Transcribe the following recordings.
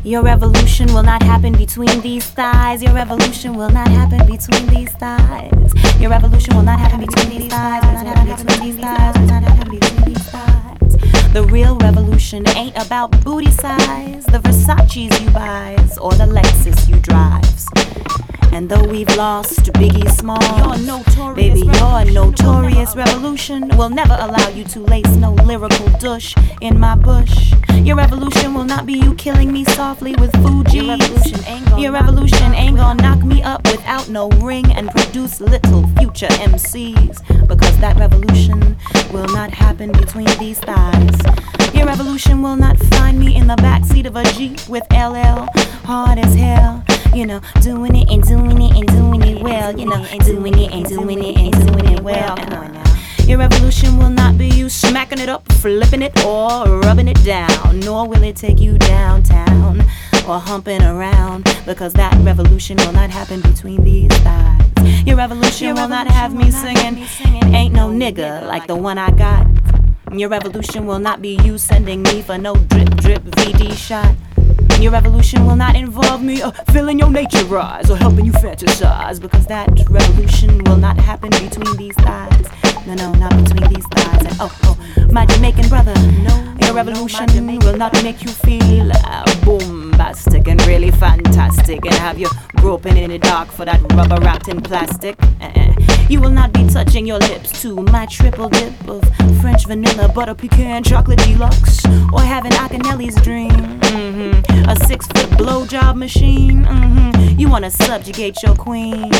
Your revolution will not happen between these thighs. Your revolution will not happen between these thighs. Your revolution will not happen between these thighs. Will not happen between these thighs. Will not happen between these thighs. The real revolution ain't about booty size, the Versace's you buys, or the Lexus you drives. And though we've lost Biggie Smalls, baby, your notorious revolution will never allow you to lace no lyrical douche in my bush. Your revolution will not be you killing me softly with Fuji. Your revolution ain't gonna knock me up without no ring and produce little future MCs, because that revolution will not happen between these thighs. Your revolution will not find me in the backseat of a Jeep with LL, hard as hell. You know, doing it and doing it and doing it well. You know, doing it and doing it and doing it well. Come on now. Your revolution will not be you smacking it up, flipping it, or rubbing it down. Nor will it take you downtown or humping around, because that revolution will not happen between these thighs. Your revolution will not have me singing Ain't No Nigga like the one I got. Your revolution will not be you sending me for no drip drip VD shot. Your revolution will not involve me filling your nature eyes or helping you fantasize, because that revolution will not happen between these thighs. No, not between these thighs. And my Jamaican brother, your revolution will not make you feel bombastic and really fantastic and have you groping in the dark for that rubber wrapped in plastic. You will not be touching your lips to my triple dip of French vanilla, butter pecan, chocolate deluxe, or having Akinelli's dream. A 6-foot blowjob machine. You wanna subjugate your queen.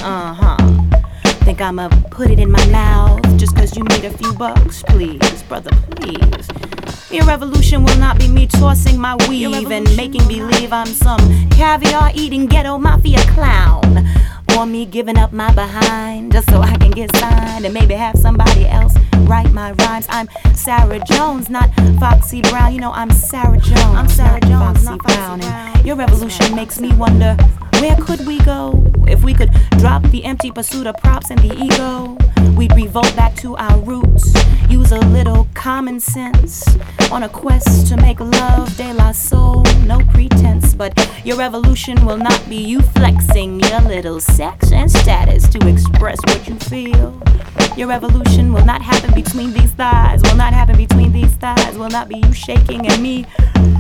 Think I'ma put it in my mouth just cause you need a few bucks? Please, brother, please. Your revolution will not be me tossing my weave and making believe I'm some caviar eating ghetto mafia clown, or me giving up my behind just so I can get signed and maybe have somebody else write my rhymes. I'm Sarah Jones, not Foxy Brown. You know I'm Sarah Jones. I'm Sarah Jones, not Foxy Brown. And your revolution makes me wonder, where could we go if we could drop the empty pursuit of props and the ego? We'd revolt back to our roots, use a little common sense on a quest to make love de la soul, no pretense. But your revolution will not be you flexing your little sex and status to express what you feel. Your revolution will not happen between these thighs, will not happen between these thighs, will not be you shaking and me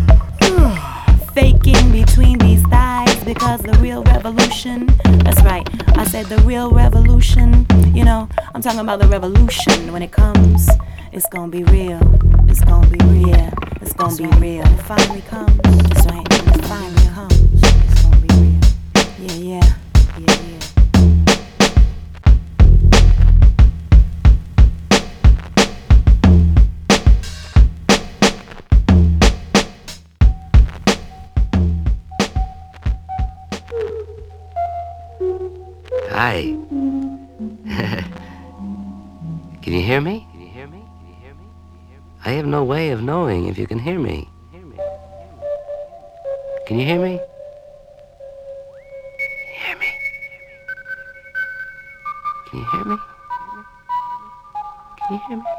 faking between these thighs, because the real revolution, that's right, I said the real revolution, you know, I'm talking about the revolution. When it comes, it's gonna be real, it's gonna be real, it's gonna be real. When it finally comes, that's right, when it finally comes, it's gonna be real. Yeah. Hi. Can you hear me? I have no way of knowing if you can hear me. Can you hear me? Can you hear me? Can you hear me?